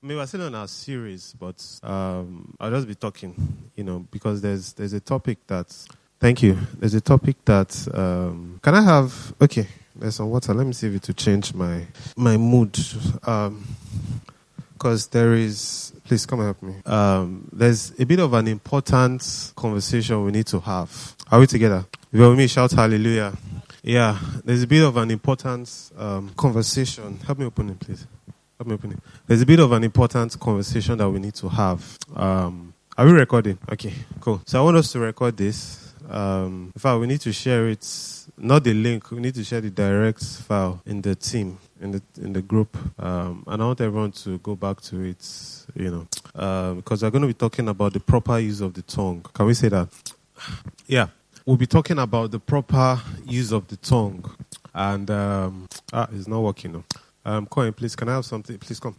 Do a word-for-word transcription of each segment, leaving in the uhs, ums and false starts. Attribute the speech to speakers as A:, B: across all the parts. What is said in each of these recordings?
A: I mean, we're still on our series, but um, I'll just be talking, you know, because there's there's a topic that's... Thank you. There's a topic that... Um, can I have... Okay, there's some water. Let me see if it will change my, my mood. Um, because there is... Please come and help me. Um, there's a bit of an important conversation we need to have. Are we together? If you're with me, shout hallelujah. Yeah, there's a bit of an important um, conversation. Help me open it, please. Help me open it. There's a bit of an important conversation that we need to have. Um, are we recording? Okay, cool. So I want us to record this. Um, in fact, we need to share it. Not the link. We need to share the direct file in the team, in the in the group. Um, and I want everyone to go back to it, you know, uh, because we're going to be talking about the proper use of the tongue. Can we say that? Yeah. We'll be talking about the proper use of the tongue. And, um, ah, it's not working now. Um, Coin, please, can I have something? Please come.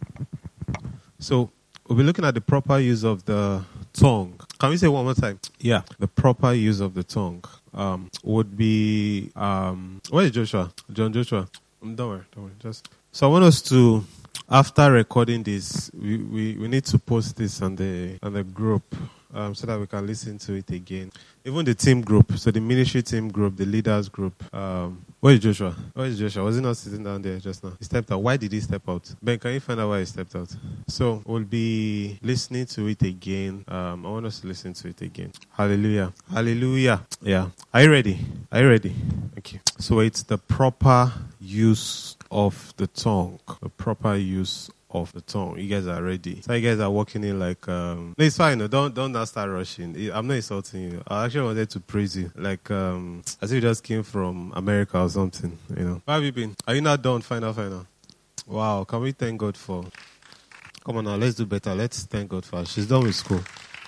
A: So, we'll be looking at the proper use of the tongue. Can we say one more time? Yeah, the proper use of the tongue um, would be, um, where is Joshua? John Joshua. Um, don't worry, don't worry. Just so I want us to, after recording this, we, we, we need to post this on the on the group um, so that we can listen to it again. Even the team group, so the ministry team group, the leaders group. Um, where is Joshua? Where is Joshua? Was he not sitting down there just now? He stepped out. Why did he step out? Ben, can you find out why he stepped out? So we'll be listening to it again. Um, I want us to listen to it again. Hallelujah. Hallelujah. Yeah. Are you ready? Are you ready? Okay. So it's the proper use of the tongue. The proper use of the tongue. You guys are ready. So you guys are walking in like um no, it's fine. No, don't don't now start rushing. I'm not insulting you. I actually wanted to praise you. Like um as if you just came from America or something, you know. How have you been? Are you not done? Final final. Wow, can we thank God for come on now, let's do better. Let's thank God for her. She's done with school.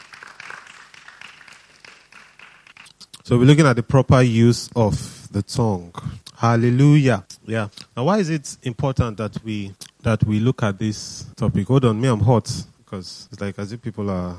A: So we're looking at the proper use of the tongue. Hallelujah. Yeah. Now why is it important that we that we look at this topic? Hold on, me, I'm hot because it's like as if people are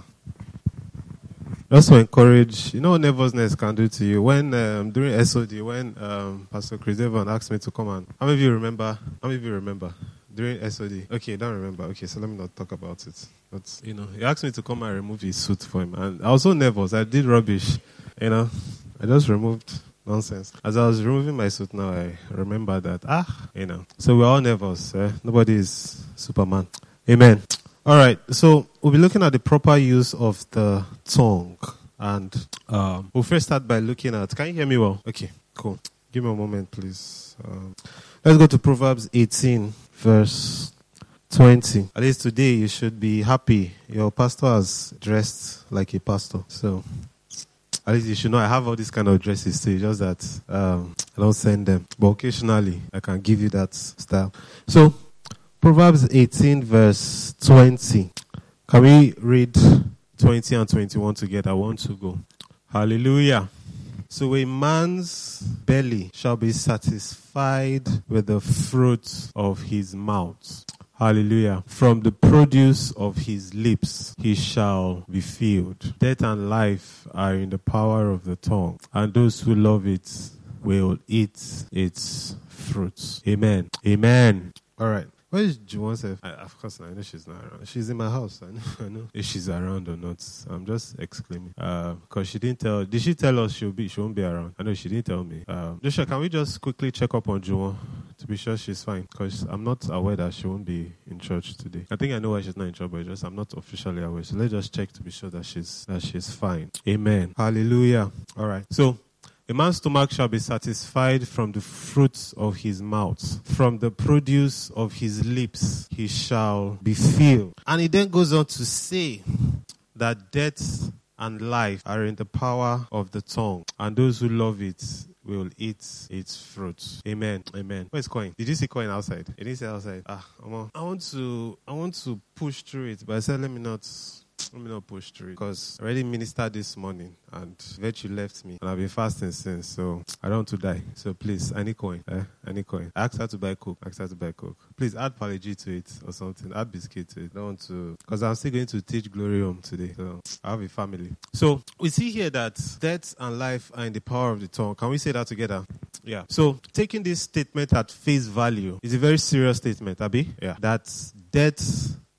A: just to encourage. You know what nervousness can do to you when um, during S O D when um, Pastor Chris Evan asked me to come on. How many of you remember? How many of you remember during S O D? Okay, don't remember. Okay, so let me not talk about it. But you know, he asked me to come and remove his suit for him, and I was so nervous. I did rubbish. You know, I just removed. Nonsense. As I was removing my suit now, I remember that, ah, you know. So we're all nervous. Eh? Nobody is Superman. Amen. All right. So we'll be looking at the proper use of the tongue. And um, we'll first start by looking at, can you hear me well? Okay, cool. Give me a moment, please. Um, let's go to Proverbs eighteen, verse twenty. At least today you should be happy. Your pastor has dressed like a pastor. So... At least you should know I have all these kind of dresses too, just that um, I don't send them. But occasionally, I can give you that style. So, Proverbs eighteen verse twenty. Can we read twenty and twenty-one together? I want to go. Hallelujah. So a man's belly shall be satisfied with the fruit of his mouth. Hallelujah. From the produce of his lips he shall be filled. Death and life are in the power of the tongue, and those who love it will eat its fruits. Amen. Amen. All right. Where is Juwon? Of course, I know she's not around. She's in my house. I know, I know if she's around or not. I'm just exclaiming. Uh, because she didn't tell. Did she tell us she'll be? She won't be around. I know she didn't tell me. Um, Joshua, can we just quickly check up on Juwon to be sure she's fine? Because I'm not aware that she won't be in church today. I think I know why she's not in church, but just I'm not officially aware. So let's just check to be sure that she's that she's fine. Amen. Hallelujah. All right. So. A man's stomach shall be satisfied from the fruits of his mouth. From the produce of his lips he shall be filled. And he then goes on to say that death and life are in the power of the tongue, and those who love it will eat its fruits. Amen. Amen. Where's Coin? Did you see Coin outside? He didn't say outside. Ah, I want to I want to push through it, but I said let me not Let me not push through it because I already ministered this morning and virtue left me and I've been fasting since, so I don't want to die. So please, I need coin. Eh? I need coin. I asked her to buy Coke. I asked her to buy Coke. Please add Parle-G to it or something. Add biscuit to it. I don't want to, because I'm still going to teach Glory Home today. So I have a family. So we see here that death and life are in the power of the tongue. Can we say that together? Yeah. So taking this statement at face value is a very serious statement, Abi. Yeah. That death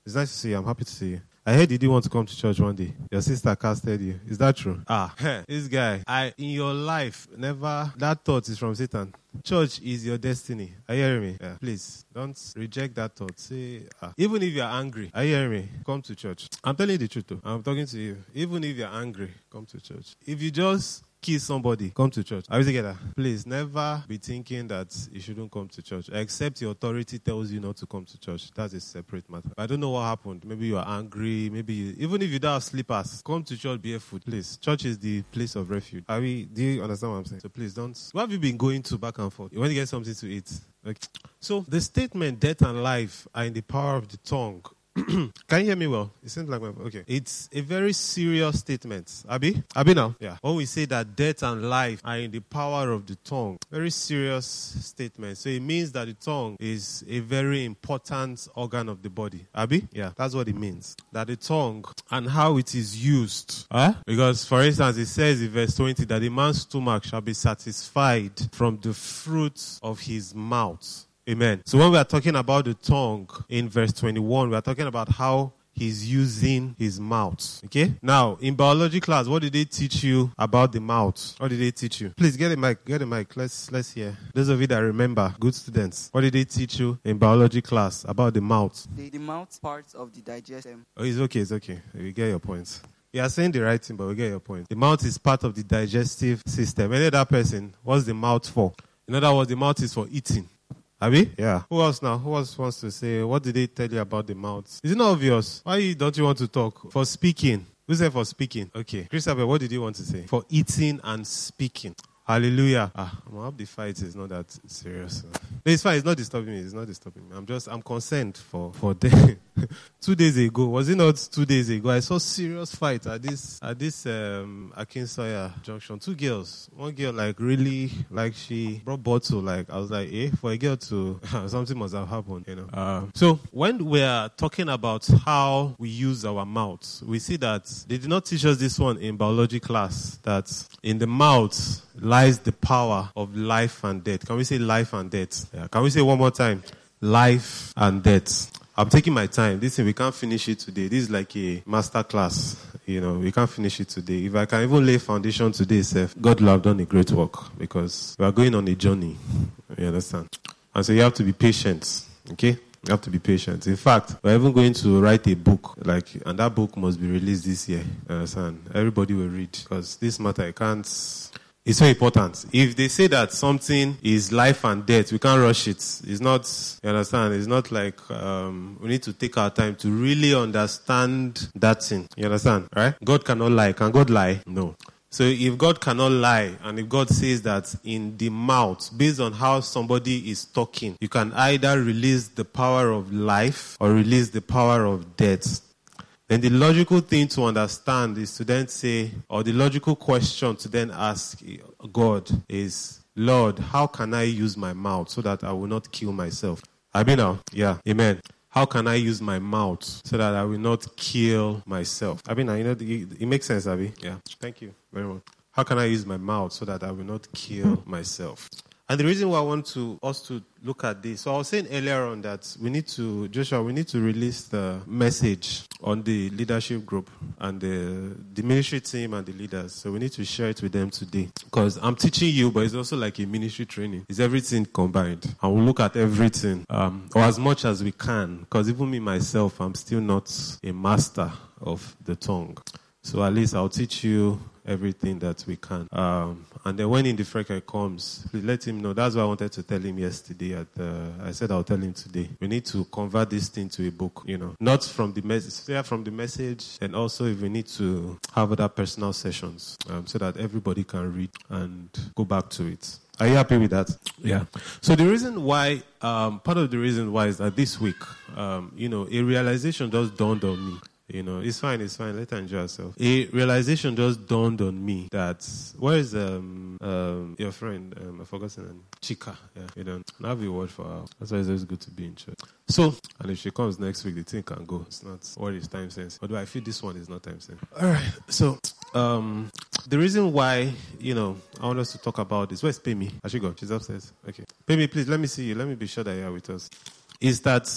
A: It's nice to see you. I'm happy to see you. I heard you didn't want to come to church one day. Your sister casted you. Is that true? Ah, this guy. I in your life, never, that thought is from Satan. Church is your destiny. Are you hearing me? Yeah. Please, don't reject that thought. Say, ah. Even if you're angry, are you hearing me? Come to church. I'm telling you the truth, though. I'm talking to you. Even if you're angry, come to church. If you just kiss somebody, come to church. Are we together? Please, never be thinking that you shouldn't come to church, except your authority tells you not to come to church. That's a separate matter. I don't know what happened. Maybe you are angry. Maybe you, even if you don't have slippers, come to church barefoot. Please, church is the place of refuge. Are we? Do you understand what I'm saying? So please don't. Where have you been going to back and forth? You want to get something to eat. Okay. So the statement "death and life are in the power of the tongue." Can you hear me well? It seems like my okay. It's a very serious statement. Abi? Abi now? Yeah. When we say that death and life are in the power of the tongue, very serious statement. So it means that the tongue is a very important organ of the body. Abi? Yeah. That's what it means. That the tongue and how it is used. Huh? Because for instance, it says in verse twenty that a man's stomach shall be satisfied from the fruits of his mouth. Amen. So when we are talking about the tongue in verse twenty-one, we are talking about how he's using his mouth. Okay? Now, in biology class, what did they teach you about the mouth? What did they teach you? Please get a mic. Get a mic. Let's let's hear. Those of you that remember, good students. What did they teach you in biology class about the mouth?
B: The, the mouth part of the digestion.
A: Oh, it's okay. It's okay. We get your points. You are saying the right thing, but we get your point. The mouth is part of the digestive system. Any other person, what's the mouth for? In other words, the mouth is for eating. Abi? Yeah. Who else now? Who else wants to say, what did they tell you about the mouth? Is it not obvious? Why don't you want to talk? For speaking. Who said for speaking? Okay. Christopher, what did you want to say? For eating and speaking. Hallelujah. Ah, I hope the fight is not that serious. No, it's fine. It's not disturbing me. It's not disturbing me. I'm just, I'm concerned for, for them. Two days ago, was it not two days ago? I saw serious fight at this, at this, um, Akinsoya junction. Two girls. One girl, like, really, like, she brought bottle. Like, I was like, eh, for a girl to, something must have happened, you know. Uh, so, when we are talking about how we use our mouth, we see that they did not teach us this one in biology class, that in the mouth lies the power of life and death. Can we say life and death? Yeah. Can we say one more time? Life and death. I'm taking my time. This thing, we can't finish it today. This is like a master class. You know, we can't finish it today. If I can even lay foundation today, Seth, God will have done a great work, because we are going on a journey. You understand? And so you have to be patient. Okay? You have to be patient. In fact, we're even going to write a book, like, and that book must be released this year. You understand? Everybody will read, because this matter, I can't. It's so important. If they say that something is life and death, we can't rush it. It's not, you understand? It's not like, um, we need to take our time to really understand that thing. You understand? Right? God cannot lie. Can God lie? No. So if God cannot lie, and if God says that in the mouth, based on how somebody is talking, you can either release the power of life or release the power of death, then the logical thing to understand is to then say, or the logical question to then ask God is, Lord, how can I use my mouth so that I will not kill myself? I mean now, yeah, amen. How can I use my mouth so that I will not kill myself? I mean, you know, it makes sense, Abby. Yeah, thank you very much. How can I use my mouth so that I will not kill myself? And the reason why I want to us to look at this, so I was saying earlier on that we need to, Joshua, we need to release the message on the leadership group and the, the ministry team and the leaders. So we need to share it with them today. Because I'm teaching you, but it's also like a ministry training. It's everything combined. And we'll look at everything, um, or as much as we can. Because even me, myself, I'm still not a master of the tongue. So at least I'll teach you everything that we can. Um, and then when Indifreka comes, please let him know. That's what I wanted to tell him yesterday. At uh, I said I'll tell him today. We need to convert this thing to a book, you know. Not from the message, yeah, from the message. And also if we need to have other personal sessions um, so that everybody can read and go back to it. Are you happy with that? Yeah. So the reason why, um, part of the reason why is that this week, um, you know, a realization just dawned on me. You know, it's fine, it's fine. Let her enjoy herself. A realization just dawned on me that, where is um, um, your friend? Um, I forgot her name. Chika. Yeah, you don't have a word for her. That's why it's always good to be in church. So, and if she comes next week, the thing can go. It's not what is time sense. Although I feel this one is not time sense. All right. So, um, the reason why, you know, I want us to talk about this. Where's Pemi? Has she gone? She's upstairs. Okay. Pemi, please, let me see you. Let me be sure that you are with us. Is that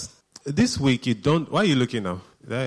A: this week it dawned, why are you looking now?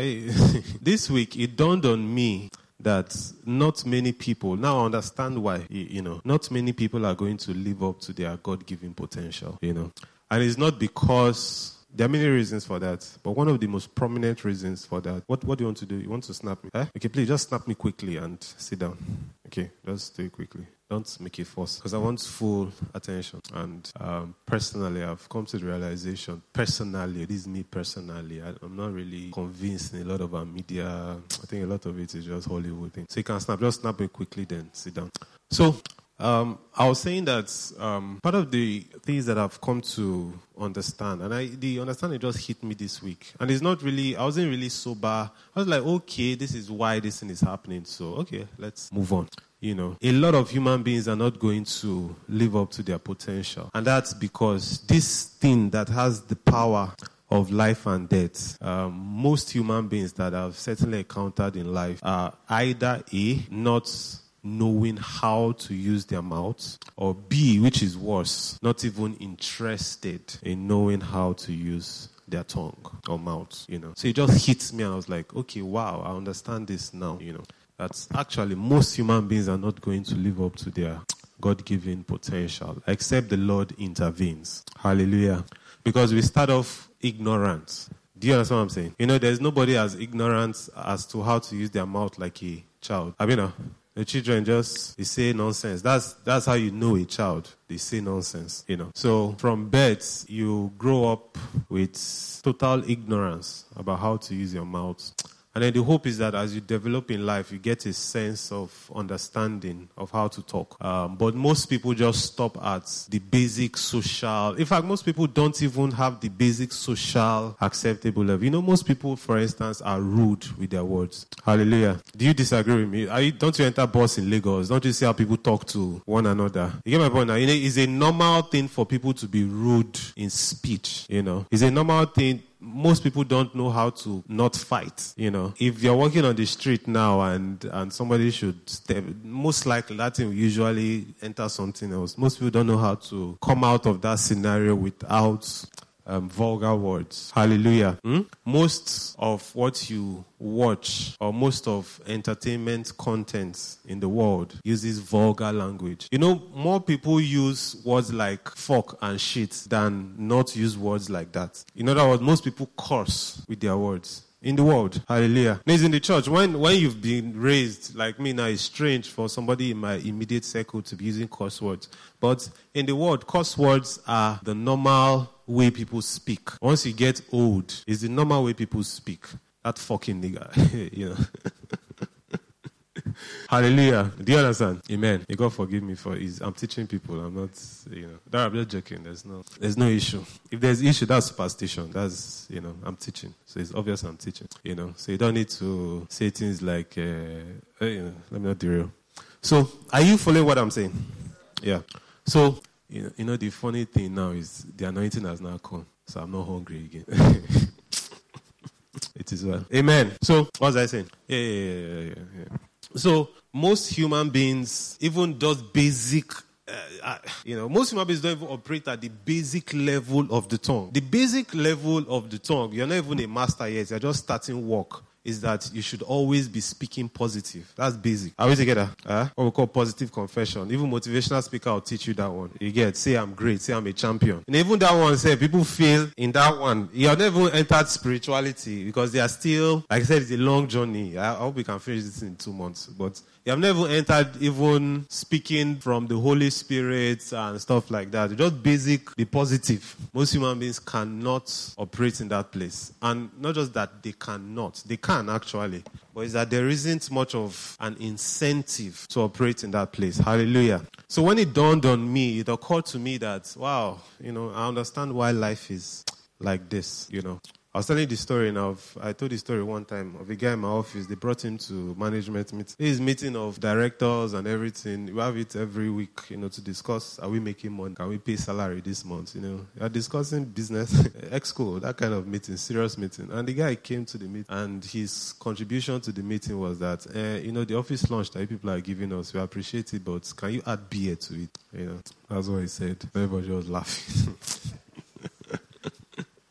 A: This week it dawned on me that not many people, now I understand why, you, you know, not many people are going to live up to their God-given potential, you know. And it's not because, there are many reasons for that, but one of the most prominent reasons for that, what, what do you want to do? You want to snap me? Eh? Okay, please just snap me quickly and sit down. Okay, just do it quickly. Don't make it force, because I want full attention. And um, personally, I've come to the realization, personally, this is me personally, I, I'm not really convinced in a lot of our media. I think a lot of it is just Hollywood thing. So you can snap, just snap it quickly, then sit down. So, um, I was saying that um, part of the things that I've come to understand, and I, the understanding just hit me this week. And it's not really, I wasn't really sober. I was like, okay, this is why this thing is happening. So, okay, let's move on. You know, a lot of human beings are not going to live up to their potential. And that's because this thing that has the power of life and death, um, most human beings that I've certainly encountered in life are either A, not knowing how to use their mouth, or B, which is worse, not even interested in knowing how to use their tongue or mouth, you know. So it just hits me and I was like, okay, wow, I understand this now, you know. That's actually most human beings are not going to live up to their God-given potential, except the Lord intervenes. Hallelujah. Because we start off ignorant. Do you understand what I'm saying? You know, there's nobody as ignorant as to how to use their mouth like a child. I mean, uh, the children just, they say nonsense. That's that's how you know a child. They say nonsense, you know. So from birth, you grow up with total ignorance about how to use your mouth. And then the hope is that as you develop in life, you get a sense of understanding of how to talk. Um, but most people just stop at the basic social. In fact, most people don't even have the basic social acceptable level. You know, most people, for instance, are rude with their words. Hallelujah. Do you disagree with me? Are you, don't you enter bus in Lagos? Don't you see how people talk to one another? You get my point now? You know, it's a normal thing for people to be rude in speech, you know. It's a normal thing. Most people don't know how to not fight, you know. If you're walking on the street now and, and somebody should step, most likely that thing will usually enter something else. Most people don't know how to come out of that scenario without um, vulgar words. Hallelujah. Hmm? Most of what you watch or most of entertainment content in the world uses vulgar language. You know, more people use words like fuck and shit than not use words like that. In other words, most people curse with their words. In the world. Hallelujah. It's in the church. When when you've been raised, like me now, it's strange for somebody in my immediate circle to be using curse words. But in the world, curse words are the normal way people speak. Once you get old, it's the normal way people speak. That fucking nigga. You know. Hallelujah. Do you understand? Amen. May God forgive me for his. I'm teaching people. I'm not, you know. That I'm just joking. There's no, there's no issue. If there's issue, that's superstition. That's, you know, I'm teaching. So it's obvious I'm teaching. You know. So you don't need to say things like, uh, uh, you know, let me not derail. So, are you following what I'm saying? Yeah. So, you know, you know, the funny thing now is the anointing has now come. So I'm not hungry again. It is well. Amen. So, what was I saying? Yeah, yeah, yeah, yeah, yeah. So, most human beings, even those basic, uh, uh, you know, most human beings don't even operate at the basic level of the tongue. The basic level of the tongue, you're not even a master yet, you're just starting work, is that you should always be speaking positive. That's basic. Are we together? Uh, what we call positive confession. Even motivational speaker will teach you that one. You get, say I'm great, say I'm a champion. And even that one, say people fail in that one. You have never entered spirituality because they are still, like I said, it's a long journey. I hope we can finish this in two months. But you have never entered even speaking from the Holy Spirit and stuff like that. Just basic, be positive. Most human beings cannot operate in that place. And not just that they cannot. They can actually. But it's that there isn't much of an incentive to operate in that place. Hallelujah. So when it dawned on me, it occurred to me that, wow, you know, I understand why life is like this, you know. I was telling the story now. Of, I told the story one time of a guy in my office. They brought him to management meeting. His meeting of directors and everything. We have it every week, you know, to discuss, are we making money? Can we pay salary this month? You know, we are discussing business, exco, that kind of meeting, serious meeting. And the guy came to the meeting, and his contribution to the meeting was that, uh, you know, the office lunch that people are giving us, we appreciate it, but can you add beer to it? You know, that's what he said. Everybody was laughing.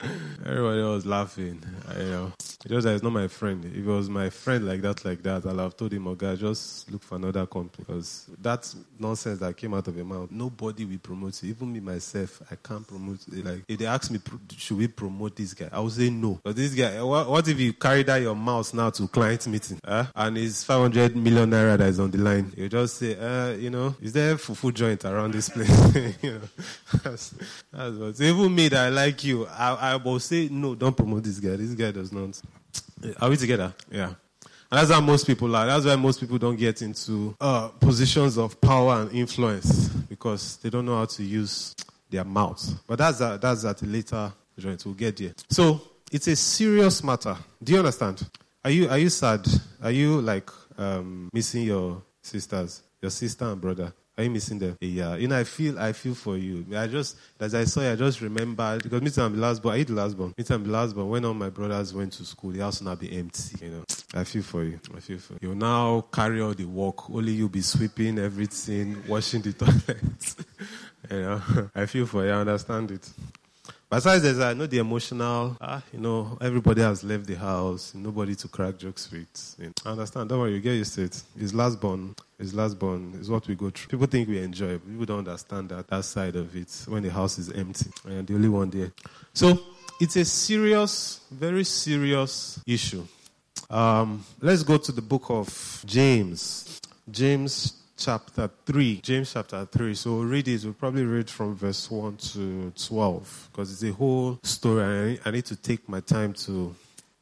A: Everybody was laughing. I, you know, just that it's not my friend. If it was my friend like that, like that, I'll have told him, oh God, just look for another company. Because that's nonsense that came out of your mouth. Nobody will promote you. Even me, myself, I can't promote it. Like, if they ask me, should we promote this guy? I will say no. But this guy, what, what if you carry that your mouse now to client meeting? Huh? And it's five hundred million naira that is on the line. You just say, uh, you know, is there a fufu joint around this place? You know, that's, that's what. So even me that I like you, I, I will say, no, don't promote this guy. This guy does not. Are we together? Yeah. And that's how most people are. That's why most people don't get into uh, positions of power and influence, because they don't know how to use their mouth. But that's a, that's at a later joint. We'll get there. So it's a serious matter. Do you understand? Are you are you sad? Are you like um, missing your sisters, your sister and brother? Are you missing them? Yeah. You know, I feel I feel for you. I just, as I saw you, I just remembered, because me too, I'm the last born. I eat the last born. Me too, I'm the last born. When all my brothers went to school, the house will now be empty. You know, I feel for you. I feel for you. You'll now carry all the work. Only you'll be sweeping everything, washing the toilets. You know, I feel for you. I understand it. Besides this, I know the emotional, ah, you know, everybody has left the house, nobody to crack jokes with. You know, I understand. Don't worry, you get used to it. His last born, his last born is what we go through. People think we enjoy it. People don't understand that, that side of it when the house is empty and the only one there. So, it's a serious, very serious issue. Um, let's go to the book of James. James chapter three. James chapter three. So we'll read it. We'll probably read from verse one to twelve, because it's a whole story. I need to take my time to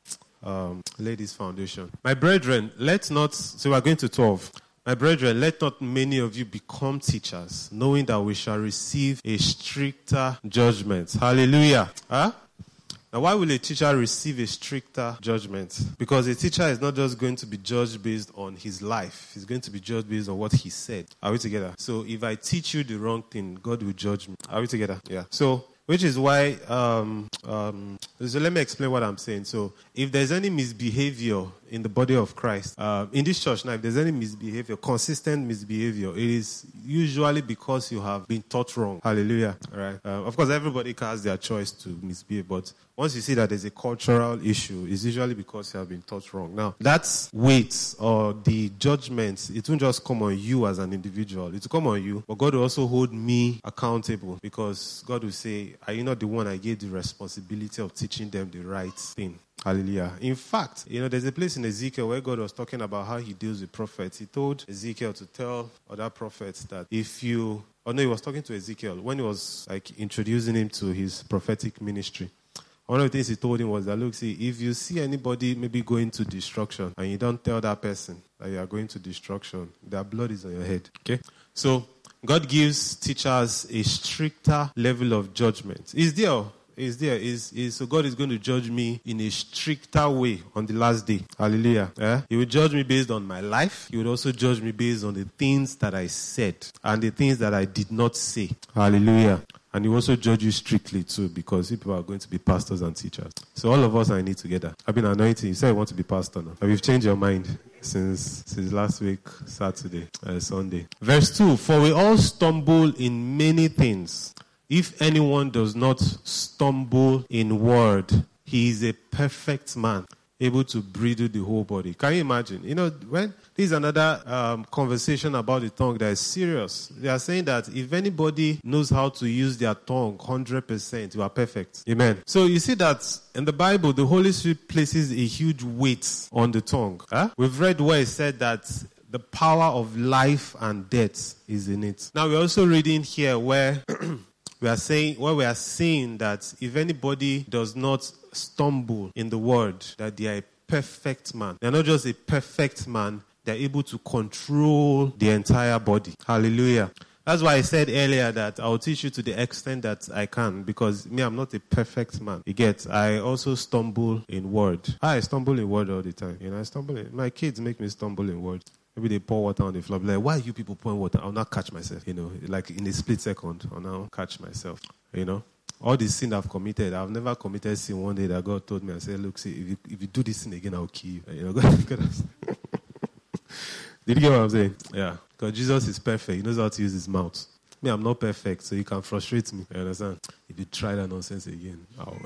A: um, lay this foundation. My brethren, let not, so we're going to twelve. My brethren, let not many of you become teachers, knowing that we shall receive a stricter judgment. Hallelujah. Huh? Now, why will a teacher receive a stricter judgment? Because a teacher is not just going to be judged based on his life. He's going to be judged based on what he said. Are we together? So, if I teach you the wrong thing, God will judge me. Are we together? Yeah. So, which is why, um, um, so let me explain what I'm saying. So, if there's any misbehavior in the body of Christ, uh, in this church now, if there's any misbehavior, consistent misbehavior, it is usually because you have been taught wrong. Hallelujah. All right. Uh, of course, everybody has their choice to misbehave, but once you see that there's a cultural issue, it's usually because you have been taught wrong. Now, that weight or the judgment, it won't just come on you as an individual. It will come on you, but God will also hold me accountable, because God will say, are you not the one I gave the responsibility of teaching them the right thing? Hallelujah. In fact, you know, there's a place in Ezekiel where God was talking about how he deals with prophets. He told Ezekiel to tell other prophets that if you, or no, he was talking to Ezekiel when he was like introducing him to his prophetic ministry. One of the things he told him was that, look, see, if you see anybody maybe going to destruction and you don't tell that person that you are going to destruction, their blood is on your head. Okay? So, God gives teachers a stricter level of judgment. Is there? Is there? Is is so God is going to judge me in a stricter way on the last day. Hallelujah. Yeah? He will judge me based on my life. He would also judge me based on the things that I said and the things that I did not say. Hallelujah. And he will also judge you strictly too, because people are going to be pastors and teachers. So all of us are in it together. I've been anointed. You said you want to be pastor now. Have you changed your mind since since last week, Saturday, uh, Sunday? Verse two, for we all stumble in many things. If anyone does not stumble in word, he is a perfect man, able to bridle the whole body. Can you imagine? You know, when this is another um, conversation about the tongue that is serious. They are saying that if anybody knows how to use their tongue one hundred percent, you are perfect. Amen. So you see that in the Bible, the Holy Spirit places a huge weight on the tongue. Huh? We've read where it said that the power of life and death is in it. Now we're also reading here where we are saying, where we are saying that if anybody does not stumble in the word, that they are a perfect man. They're not just a perfect man, they're able to control the entire body. Hallelujah. That's why I said earlier that I'll teach you to the extent that I can, because me, I'm not a perfect man. You get, I also stumble in word. I stumble in word all the time. You know, I stumble in, my kids make me stumble in word. Maybe they pour water on the floor. Like, why are you people pouring water? I'll not catch myself. You know, like in a split second, I'll now catch myself. You know, all the sin I've committed, I've never committed sin one day that God told me, I said, look, see, if you, if you do this sin again, I'll kill you. You know, God, God has... Did you get what I'm saying? Yeah. Because Jesus is perfect. He knows how to use his mouth. Me, I'm not perfect, so you can frustrate me. You understand? If you try that nonsense again, I'll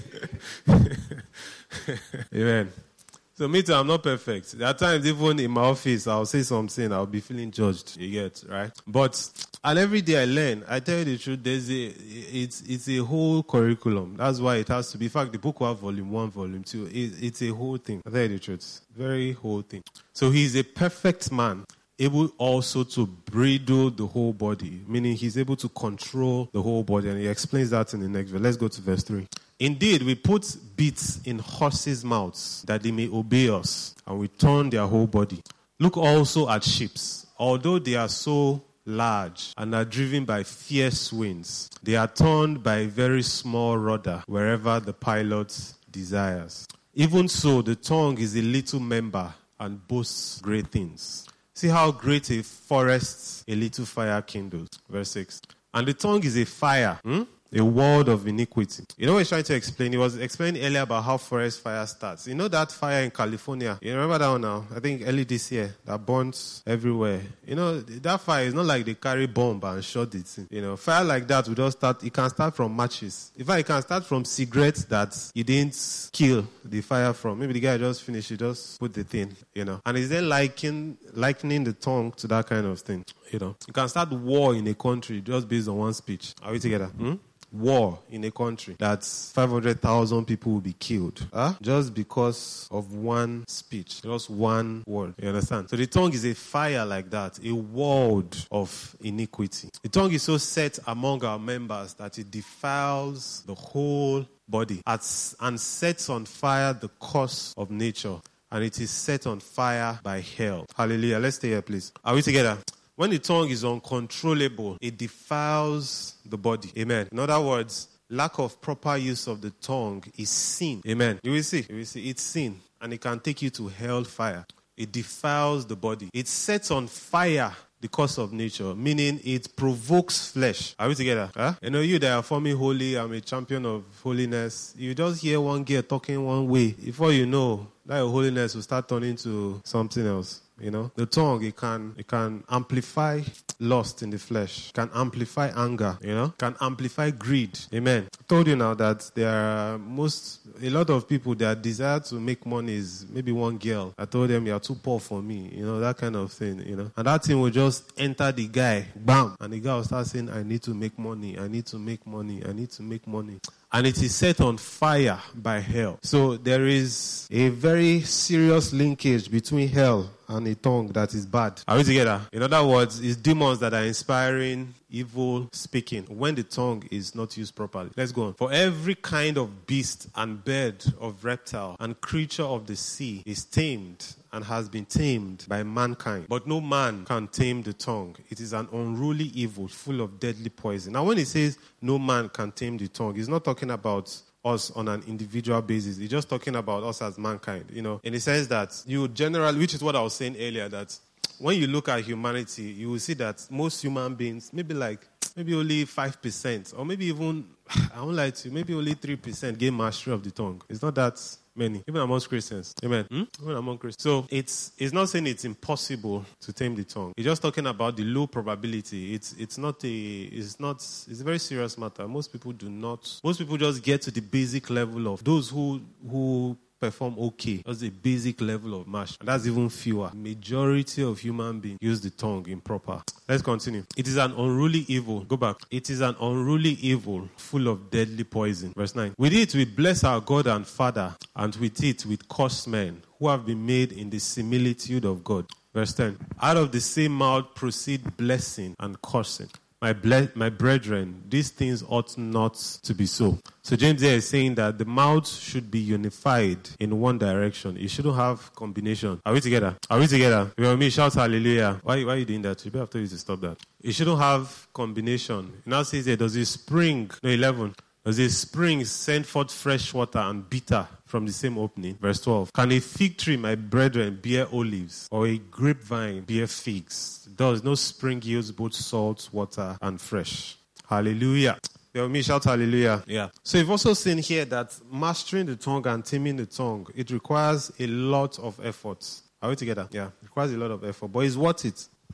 A: Amen. So me too, I'm not perfect. There are times even in my office, I'll say something, I'll be feeling judged. You get, right? But, and every day I learn. I tell you the truth, there's a, it's, it's a whole curriculum. That's why it has to be. In fact, the book will have volume one, volume two. It, it's a whole thing. I tell you the truth. Very whole thing. So he's a perfect man, able also to bridle the whole body, meaning he's able to control the whole body. And he explains that in the next verse. Let's go to verse three. Indeed, we put bits in horses' mouths that they may obey us, and we turn their whole body. Look also at ships. Although they are so large and are driven by fierce winds, they are turned by a very small rudder wherever the pilot desires. Even so, the tongue is a little member and boasts great things. See how great a forest a little fire kindles. Verse six. And the tongue is a fire, hmm? a world of iniquity. You know what he's trying to explain? He was explaining earlier about how forest fire starts. You know that fire in California? You remember that one now? I think early this year. That burns everywhere. You know, that fire is not like they carry bomb and shot it. You know, fire like that will just start, it can start from matches. In fact, it can start from cigarettes that you didn't kill the fire from. Maybe the guy just finished, he just put the thing, you know. And is then liking, likening the tongue to that kind of thing, you know. You can start war in a country just based on one speech. Are we together? Hmm? War in a country that five hundred thousand people will be killed, huh? Just because of one speech, just one word. You understand? So the tongue is a fire like that, a world of iniquity. The tongue is so set among our members that it defiles the whole body and sets on fire the course of nature, and it is set on fire by hell. Hallelujah. Let's stay here, please. Are we together? When the tongue is uncontrollable, it defiles the body. Amen. In other words, lack of proper use of the tongue is sin. Amen. You will see. You will see. It's sin. And it can take you to hell fire. It defiles the body. It sets on fire the course of nature, meaning it provokes flesh. Are we together? Huh? You know, you that are forming holy, I'm a champion of holiness. You just hear one girl talking one way. Before you know, that your holiness will start turning to something else. You know, the tongue, it can, it can amplify lust in the flesh, can amplify anger, you know, can amplify greed. Amen. I told you now that there are most, a lot of people, their desire to make money is maybe one girl. I told them, you are too poor for me, you know, that kind of thing, you know. And that thing will just enter the guy, bam, and the guy will start saying, I need to make money, I need to make money, I need to make money. And it is set on fire by hell. So there is a very serious linkage between hell and a tongue that is bad. Are we together? In other words, it's demons that are inspiring evil speaking when the tongue is not used properly. Let's go on. For every kind of beast and bird, of reptile and creature of the sea is tamed and has been tamed by mankind. But no man can tame the tongue. It is an unruly evil full of deadly poison. Now when it says no man can tame the tongue, it's not talking about us on an individual basis. It's just talking about us as mankind, you know, in the sense that you generally, which is what I was saying earlier, that when you look at humanity, you will see that most human beings, maybe like, maybe only five percent, or maybe even, I won't lie to you, maybe only three percent gain mastery of the tongue. It's not that many, even amongst Christians. Amen. Hmm? Even among Christians. So it's it's not saying it's impossible to tame the tongue. It's just talking about the low probability. It's it's not a it's not it's a very serious matter. Most people do not. Most people just get to the basic level of those who who perform okay. That's the basic level of mash. And that's even fewer. Majority of human beings use the tongue improper. Let's continue. It is an unruly evil. Go back. It is an unruly evil full of deadly poison. Verse nine. With it we bless our God and Father, and with it we curse men who have been made in the similitude of God. Verse ten. Out of the same mouth proceed blessing and cursing. My ble- my brethren, these things ought not to be so. So James here is saying that the mouth should be unified in one direction. It shouldn't have combination. Are we together? Are we together? You hear me? Shout hallelujah. Why, why are you doing that? You have to use to stop that. It shouldn't have combination. It now says here, does it spring? No, eleven. Does a spring send forth fresh water and bitter from the same opening? Verse twelve. Can a fig tree, my brethren, bear olives, or a grapevine bear figs? Does no spring yields both salt, water, and fresh? Hallelujah. You me shout hallelujah. Yeah. So you've also seen here that mastering the tongue and taming the tongue, it requires a lot of effort. Are we together? Yeah. It requires a lot of effort, but it's worth it.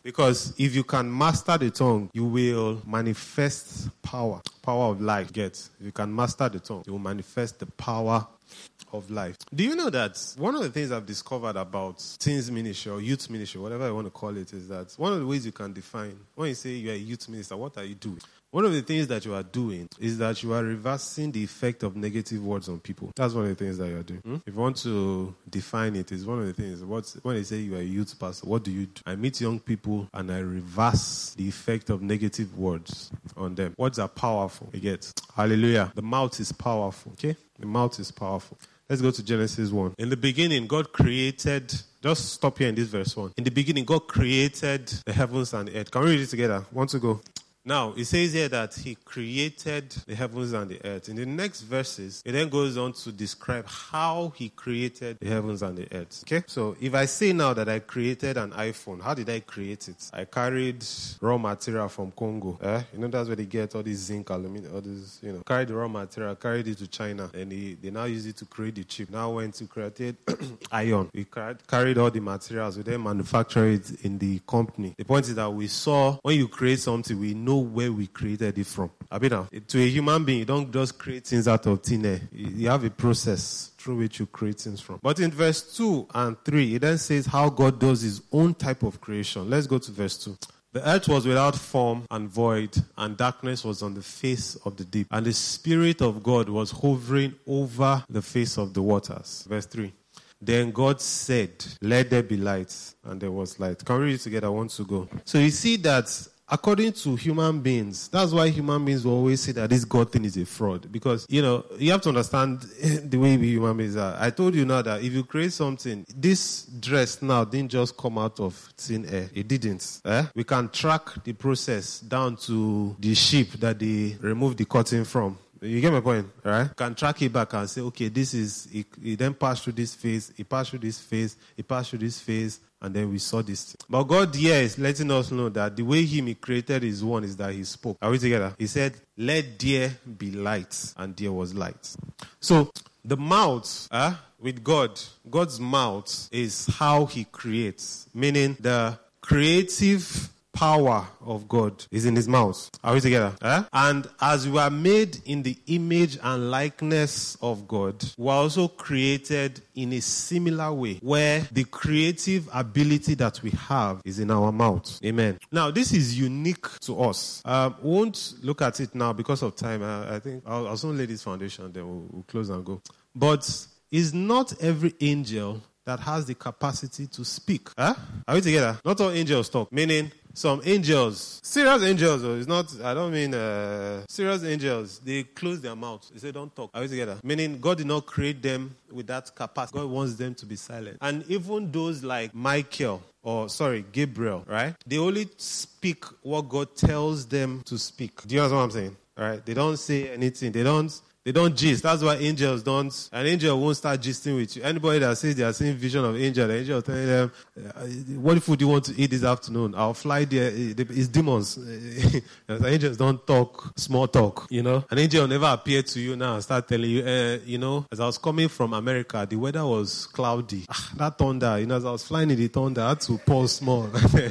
A: Because if you can master the tongue, you will manifest power. Power of life, get. If you can master the tongue, you will manifest the power of life. Do you know that one of the things I've discovered about teens ministry or youth ministry, whatever I want to call it, is that one of the ways you can define, when you say you're a youth minister, what are you doing? One of the things that you are doing is that you are reversing the effect of negative words on people. That's one of the things that you are doing. Hmm? If you want to define it, it's one of the things. What's, when they say you are a youth pastor, what do you do? I meet young people and I reverse the effect of negative words on them. Words are powerful. You get? Hallelujah. The mouth is powerful. Okay? The mouth is powerful. Let's go to Genesis one. In the beginning, God created, just stop here in this verse one. In the beginning, God created the heavens and the earth. Can we read it together? One to go. Now, it says here that he created the heavens and the earth. In the next verses, it then goes on to describe how he created the heavens and the earth. Okay? So, if I say now that I created an iPhone, how did I create it? I carried raw material from Congo. Eh? You know, that's where they get all this zinc, aluminum, all this, you know. Carried the raw material, carried it to China, and they, they now use it to create the chip. Now went to create iron. We carried, carried all the materials. We then manufacture it in the company. The point is that we saw, when you create something, we know where we created it from. I mean, now, to a human being, you don't just create things out of thin air. You have a process through which you create things from. But in verse two and three, it then says how God does his own type of creation. Let's go to verse two. The earth was without form and void, and darkness was on the face of the deep. And the Spirit of God was hovering over the face of the waters. Verse three. Then God said, let there be light, and there was light. Can we read it together? I want to go. So you see that according to human beings, that's why human beings will always say that this God thing is a fraud. Because, you know, you have to understand the way we human beings are. I told you now that if you create something, this dress now didn't just come out of thin air. It didn't. Eh? We can track the process down to the sheep that they removed the cotton from. You get my point, right? Can track it back and say, okay, this is, it, it then passed through this phase, it passed through this phase, it passed through this phase, and then we saw this. But God here is letting us know that the way He created His one is that He spoke. Are we together? He said, let there be light, and there was light. So, the mouth, uh, with God, God's mouth is how He creates, meaning the creative power of God is in His mouth. Are we together? Eh? And as we are made in the image and likeness of God, we are also created in a similar way, where the creative ability that we have is in our mouth. Amen. Now, this is unique to us. Um, we won't look at it now because of time. I, I think I'll, I'll soon lay this foundation, then we'll, we'll close and go. But is not every angel that has the capacity to speak? Huh? Are we together? Not all angels talk. Meaning, some angels, serious angels, though, it's not, I don't mean uh, serious angels, they close their mouths. They say, don't talk. Are we together? Meaning, God did not create them with that capacity. God wants them to be silent. And even those like Michael, or sorry, Gabriel, right? They only speak what God tells them to speak. Do you understand what I'm saying? All right? They don't say anything. They don't... They don't gist. That's why angels don't. An angel won't start gisting with you. Anybody that says they are seeing vision of angel, the angel will tell them, what food do you want to eat this afternoon? I'll fly there. It's demons. Angels don't talk small talk, you know. An angel will never appear to you now and start telling you, uh, you know, as I was coming from America, the weather was cloudy. Ah, that thunder, you know, as I was flying in the thunder, I had to pause small.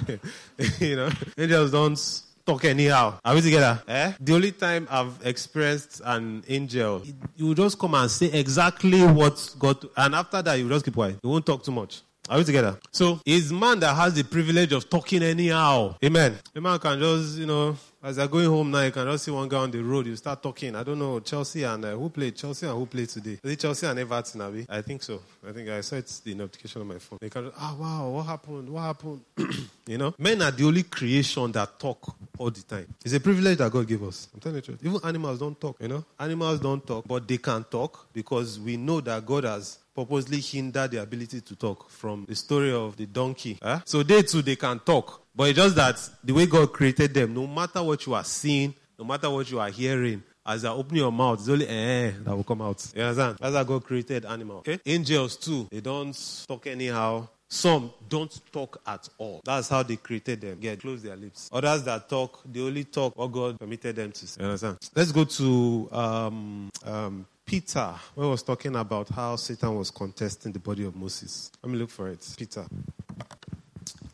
A: You know, angels don't talk anyhow. Are we together? Eh? The only time I've experienced an angel, you will just come and say exactly what God, and after that you will just keep quiet. You won't talk too much. Are we together? So, it's man that has the privilege of talking anyhow. Amen. The man can just, you know, as they're going home now, you can just see one guy on the road, you start talking. I don't know, Chelsea and, uh, who played? Chelsea and who played today? Is it Chelsea and Everton, Abi? I think so. I think I saw it's the notification on my phone. They can just, ah, wow, what happened? What happened? You know? Men are the only creation that talk all the time. It's a privilege that God gave us. I'm telling you the truth. Even animals don't talk, you know? Animals don't talk, but they can talk because we know that God has purposely hindered the ability to talk from the story of the donkey. Huh? So they too, they can talk. But it's just that the way God created them, no matter what you are seeing, no matter what you are hearing, as you open your mouth, it's only eh, that will come out. You understand? That's how God created animals. Okay? Angels too, they don't talk anyhow. Some don't talk at all. That's how they created them. Get close their lips. Others that talk, they only talk what God permitted them to say. You understand? Let's go to um, um, Peter, where he was talking about how Satan was contesting the body of Moses. Let me look for it. Peter.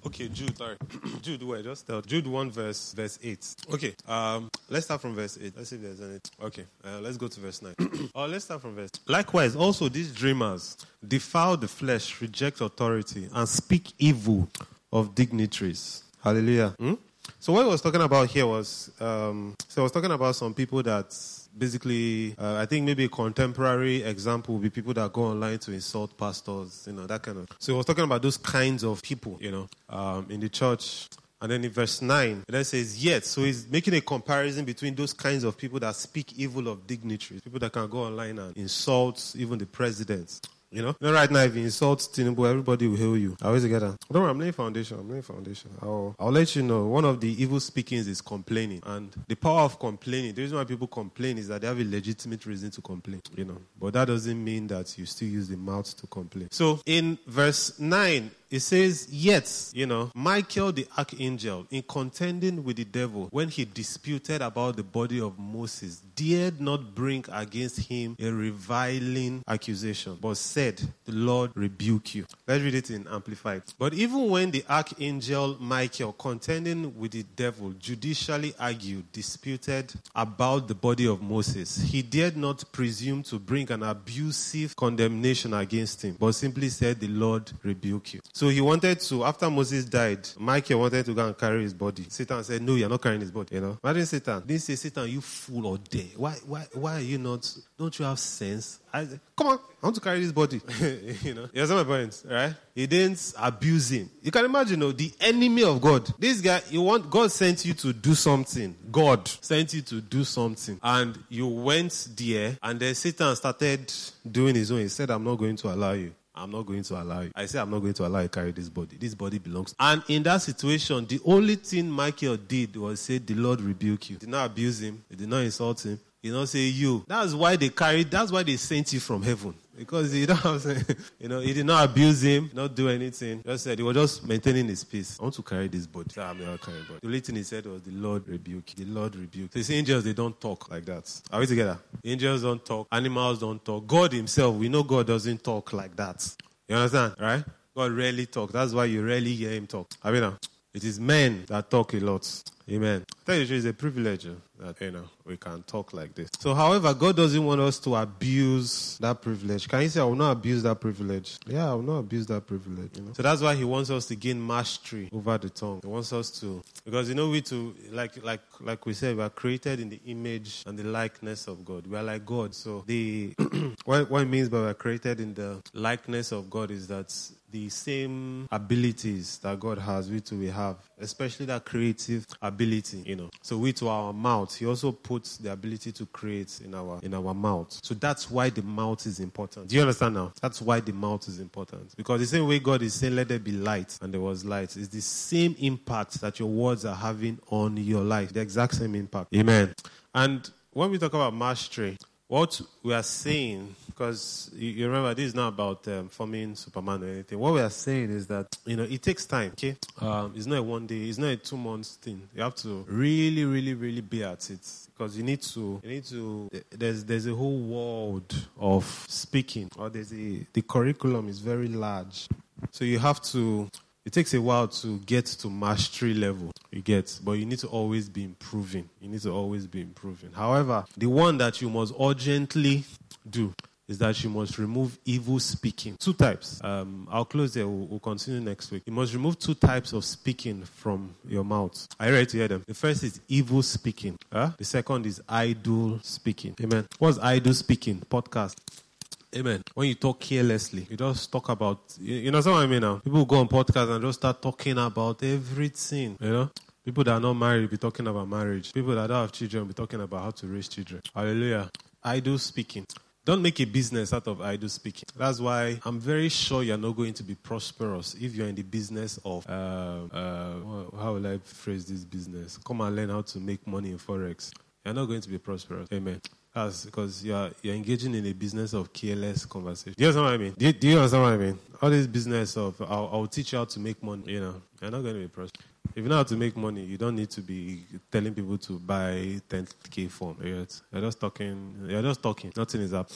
A: Okay, Jude, sorry. Jude, wait, just tell. Jude one, verse verse eight. Okay, um, let's start from verse eight. Let's see if there's any. Okay, uh, let's go to verse nine. Oh, let's start from verse. Likewise, also these dreamers defile the flesh, reject authority, and speak evil of dignitaries. Hallelujah. Hmm? So what he was talking about here was, um, so I was talking about some people that basically, uh, I think maybe a contemporary example would be people that go online to insult pastors, you know, that kind of. So he was talking about those kinds of people, you know, um, in the church. And then in verse nine, it then says, yet. So he's making a comparison between those kinds of people that speak evil of dignitaries, people that can go online and insult even the president. You know? you know, right now, if you insult Tinubu, everybody will hail you. I always get that. Don't worry, I'm laying foundation. I'm laying foundation. I'll, I'll let you know. One of the evil speakings is complaining. And the power of complaining, the reason why people complain is that they have a legitimate reason to complain. You know? But that doesn't mean that you still use the mouth to complain. So, in verse nine, it says, yet, you know, Michael the archangel, in contending with the devil, when he disputed about the body of Moses, dared not bring against him a reviling accusation, but said, the Lord rebuke you. Let's read it in Amplified. But even when the archangel Michael, contending with the devil, judicially argued, disputed about the body of Moses, he dared not presume to bring an abusive condemnation against him, but simply said, the Lord rebuke you. So he wanted to, after Moses died, Michael wanted to go and carry his body. Satan said, no, you're not carrying his body. You know? Imagine Satan. Didn't say, Satan, you fool or dare. Why, why, why are you not, don't you have sense? I said, come on, I want to carry this body. you know? You understand my point, right? He didn't abuse him. You can imagine, you know, the enemy of God. This guy, you want, God sent you to do something. God sent you to do something. And you went there, and then Satan started doing his own. He said, I'm not going to allow you. I'm not going to allow you. I say I'm not going to allow you to carry this body. This body belongs. And in that situation, the only thing Michael did was say, the Lord rebuke you. He did not abuse him. He did not insult him. He did not say you. That's why they carried, that's why they sent you from heaven. Because he don't have, you know, he did not abuse him, not do anything. Just said he was just maintaining his peace. I want to carry this body. So I'm not carrying body. The only thing he said was the Lord rebuke. The Lord rebuke. So these angels, they don't talk like that. Are we together? Angels don't talk. Animals don't talk. God himself, we know God doesn't talk like that. You understand, right? God rarely talks. That's why you rarely hear him talk. I mean, it is men that talk a lot. Amen. I tell you the truth, it's a privilege that, you know, we can talk like this. So, however, God doesn't want us to abuse that privilege. Can you say, I will not abuse that privilege? Yeah, I will not abuse that privilege. You know? So that's why he wants us to gain mastery over the tongue. He wants us to, because, you know, we to, like, like, like we said, we are created in the image and the likeness of God. We are like God. So the, what, what it means by we are created in the likeness of God is that the same abilities that God has, we too we have, especially that creative ability, you know. So we to our mouth, he also puts the ability to create in our in our mouth. So that's why the mouth is important. Do you understand now? That's why the mouth is important. Because the same way God is saying, let there be light, and there was light, it's the same impact that your words are having on your life. The exact same impact. Amen. And when we talk about mastery, what we are saying, because you, you remember, this is not about um, forming Superman or anything. What we are saying is that, you know, it takes time, okay? Um, it's not a one day, it's not a two months thing. You have to really, really, really be at it. Because you need to, you need to, there's there's a whole world of speaking. Or there's a, the curriculum is very large. So you have to, it takes a while to get to mastery level, you get, but you need to always be improving. You need to always be improving. However, the one that you must urgently do is that you must remove evil speaking. Two types. Um, I'll close there. We'll, we'll continue next week. You must remove two types of speaking from your mouth. Are you ready to hear them? The first is evil speaking. Huh? The second is idle speaking. Amen. What's idle speaking? Podcast. Amen. When you talk carelessly, you just talk about, you, you know what I mean now? People go on podcasts and just start talking about everything, you know? People that are not married be talking about marriage. People that don't have children be talking about how to raise children. Hallelujah. Idle speaking. Don't make a business out of idle speaking. That's why I'm very sure you're not going to be prosperous if you're in the business of, uh, uh, how will I phrase this business? Come and learn how to make money in Forex. You're not going to be prosperous. Amen. That's because you're you're engaging in a business of careless conversation. Do you understand what I mean? Do you, do you understand what I mean? All this business of, I'll, I'll teach you how to make money, you know, you're not going to be prosperous. If you know how to make money, you don't need to be telling people to buy ten K form. You're just talking, you're just talking, nothing is up.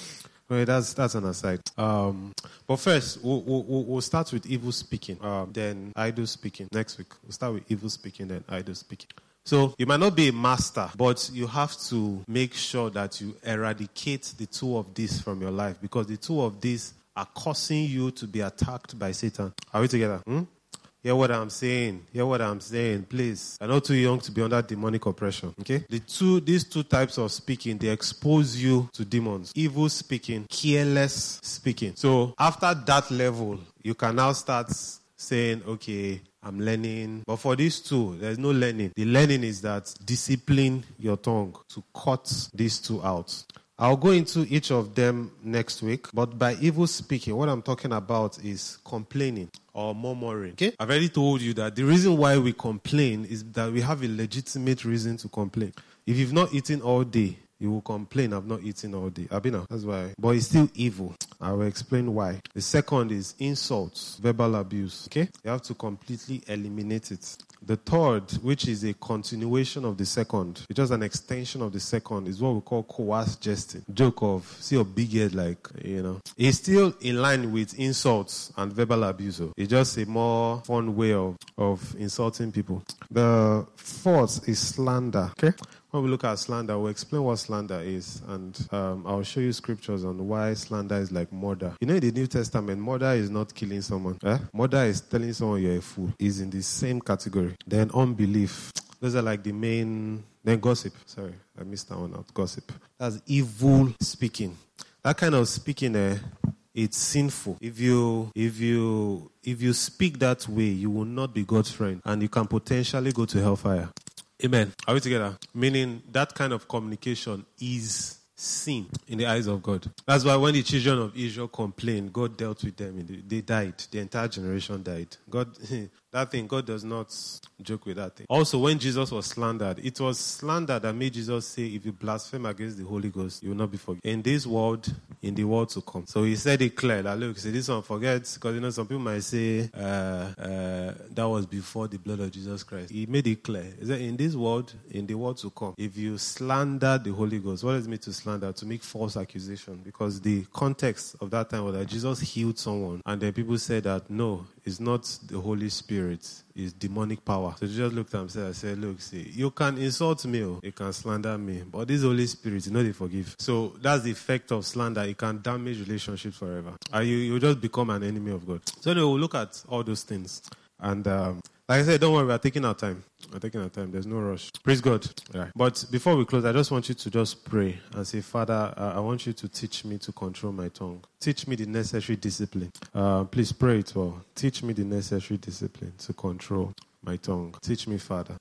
A: Okay, that's that's an aside. Um, but first, we'll, we'll, we'll start with evil speaking, um, then idle speaking. Next week, we'll start with evil speaking, then idle speaking. So you might not be a master, but you have to make sure that you eradicate the two of these from your life, because the two of these are causing you to be attacked by Satan. Are we together? Hmm? Hear what I'm saying. Hear what I'm saying. Please. I'm not too young to be under demonic oppression. Okay? The two, these two types of speaking, they expose you to demons. Evil speaking, careless speaking. So after that level, you can now start saying, okay, I'm learning. But for these two, there's no learning. The learning is that discipline your tongue to cut these two out. I'll go into each of them next week. But by evil speaking, what I'm talking about is complaining or murmuring. Okay? I've already told you that the reason why we complain is that we have a legitimate reason to complain. If you've not eaten all day, you will complain, I've not eaten all day. Abina, that's why. But it's still evil. I will explain why. The second is insults, verbal abuse. Okay? You have to completely eliminate it. The third, which is a continuation of the second, it's just an extension of the second, is what we call coerced jesting. Joke of, see your big head, like, you know. It's still in line with insults and verbal abuse. It's just a more fun way of, of insulting people. The fourth is slander. Okay? When we look at slander, we'll explain what slander is, and um, I'll show you scriptures on why slander is like murder. You know, in the New Testament, murder is not killing someone. Eh? Murder is telling someone you're a fool. It's in the same category. Then unbelief. Those are like the main... Then gossip. Sorry, I missed that one out. Gossip. That's evil speaking. That kind of speaking, eh, it's sinful. If you, if you, if you speak that way, you will not be God's friend, and you can potentially go to hellfire. Amen. Are we together? Meaning that kind of communication is sin in the eyes of God. That's why when the children of Israel complained, God dealt with them. They died. The entire generation died. God, that thing, God does not joke with that thing. Also, when Jesus was slandered, it was slander that made Jesus say, if you blaspheme against the Holy Ghost, you will not be forgiven. In this world, in the world to come. So he said it clear that, look, say this one forget, because you know, some people might say, uh, uh, that was before the blood of Jesus Christ. He made it clear. He said, in this world, in the world to come, if you slander the Holy Ghost, what does it mean to slander? To make false accusation. Because the context of that time was that Jesus healed someone, and then people said that, no, it's not the Holy Spirit, it's demonic power. So Jesus looked at him and said, look, see, you can insult me, you can slander me, but this Holy Spirit, you know they forgive. So that's the effect of slander. It can damage relationships forever. And you, you just become an enemy of God. So anyway, we'll look at all those things. And um, like I said, don't worry, we're taking our time. We're taking our time. There's no rush. Praise God. Right. But before we close, I just want you to just pray and say, Father, uh, I want you to teach me to control my tongue. Teach me the necessary discipline. Uh, please pray it well. Teach me the necessary discipline to control my tongue. Teach me, Father.